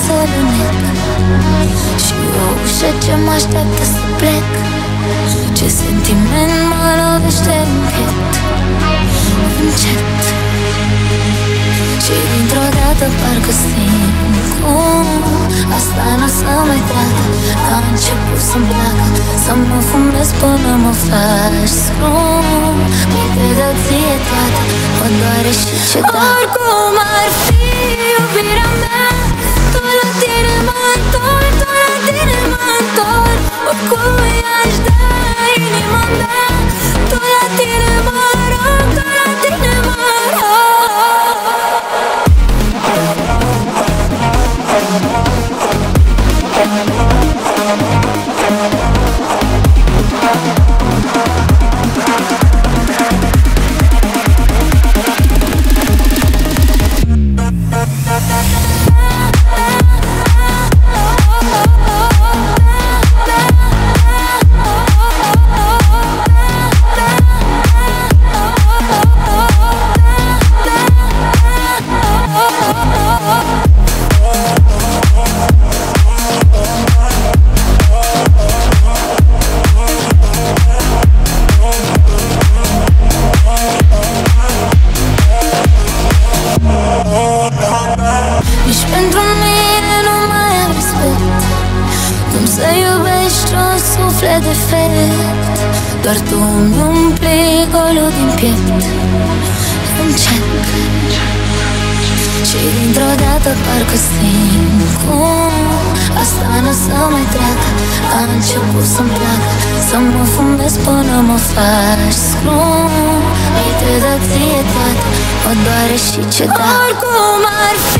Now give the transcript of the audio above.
să lunec și o ușă ce mă așteaptă să plec. Ce sentiment mă lovește în piept, încet. Și dintr-o dată parcă simt cum asta n-o să mai treacă. A început să-mi placă, să mă fumez până mă faci scrum. Mi-te dă ție toată, mă doare și ce dacă. Oricum ar fi iubirea mea, tu la tine mă întorc, tu la tine mă întorc. Oricum i-aș da inima mea, tu la tine mă rog, tu la tine mă rog. Nici pentru mine nu mai am respect. Cum să iubești un suflet defect? Doar tu îmi umpli golul din piept, încet. Și dintr-o dată parcă simt cum asta n-o să mai treacă. A început să-mi placă, să mă fumez până mă faci scrum. Mi te dă ție toată, mă doare și ce dacă. Oricum ar fi